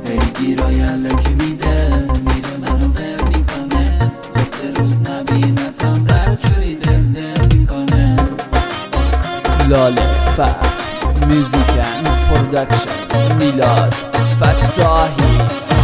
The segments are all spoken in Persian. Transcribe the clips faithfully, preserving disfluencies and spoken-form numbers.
پیگیرای علکی میده میره منو ول میکنه دو سه روز نبینتم رجوری دل دل میکنه. لاله فرد میوزیکن پرودکشن میلاد فتاحی.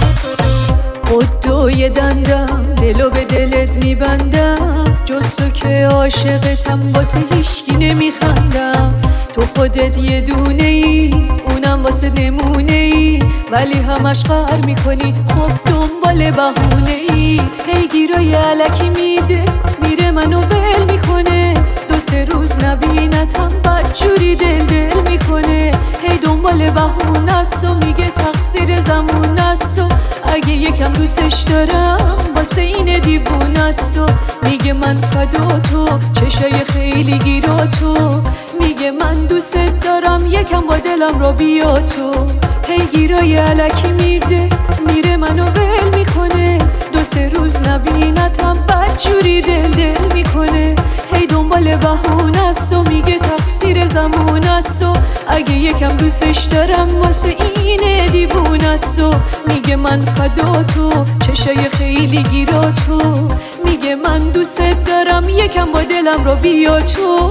قدوی دندم دلو به دلت میبندم، جز تو که عاشقتم واسه هیشکی نمیخندم. تو خودت یه دونه ای اونم واسه نمونه ای، ولی همش قهر میکنی خب دنبال بهونه ای. پیگیرای علکی میده میره منو ول میکنه، دو سه روز نبینتم بدجوری دل دل میکنه. هی دنبال بهونه است و میگه تقصیر زمون است و اگه یکم دوستش دارم واسه این دیوونه است و میگه من فدا تو چشای خیلی گیرا تو، میگه من دوست دارم یکم با دلم رو بیا تو. پیگیرای علکی میده میره منو ول میکنه، دو سه روز نبینتم بدجوری دل دل میکنه. هی دنبال بهونه است و میگه تقصیر زمون است و اگه یکم دوستش دارم واسه این دیوونه است و میگه من فدا تو چشای خیلی گیرا تو، میگه من دوست دارم یکم با دلم رو بیا تو.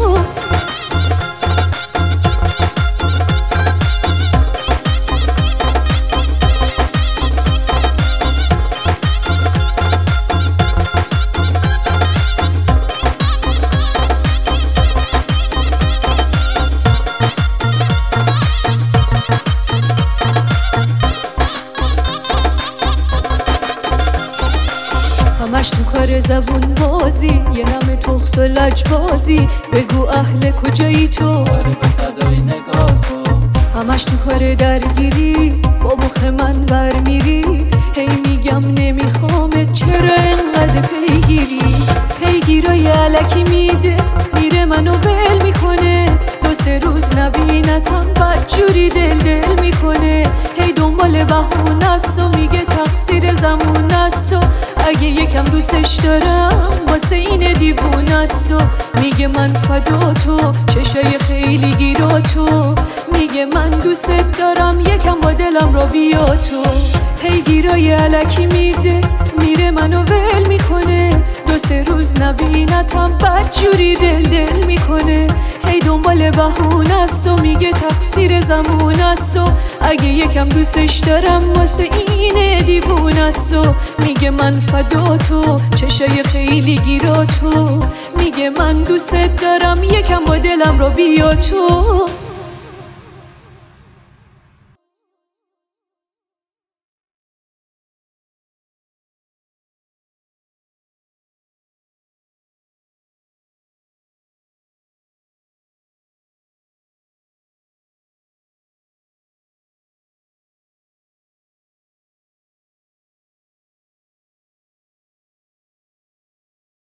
همش تو کار زبون بازی، یه نم تخص و لج بازی، بگو اهل کجایی تو؟ آره به فدای نگاه تو. همش تو کار درگیری با مخ من برمیری، هی میگم نمیخوامت چرا انقدر پیگیری. پیگیرای علکی میده میره منو ول میکنه، دو سه روز نبینتم بدجوری دل دل میکنه. هی دنبال بهونه است و میگه تقصیر زمون است و اگه یکم دوستش دارم واسه این دیوونه است و میگه من فدا تو چشای خیلی گیرا تو، میگه من دوست دارم یکم با دلم رو بیا تو. پیگیرای علکی میده میره منو ول میکنه، دو سه روز نبینتم بدجوری دل دل میکنه. هی دنبال بهونه است و میگه تقصیر زمون است و اگه یکم دوستش دارم واسه این دیوونه است و میگه من فدا تو چشای خیلی گیرا تو، میگه من دوست دارم یکم با دلم رو بیا تو.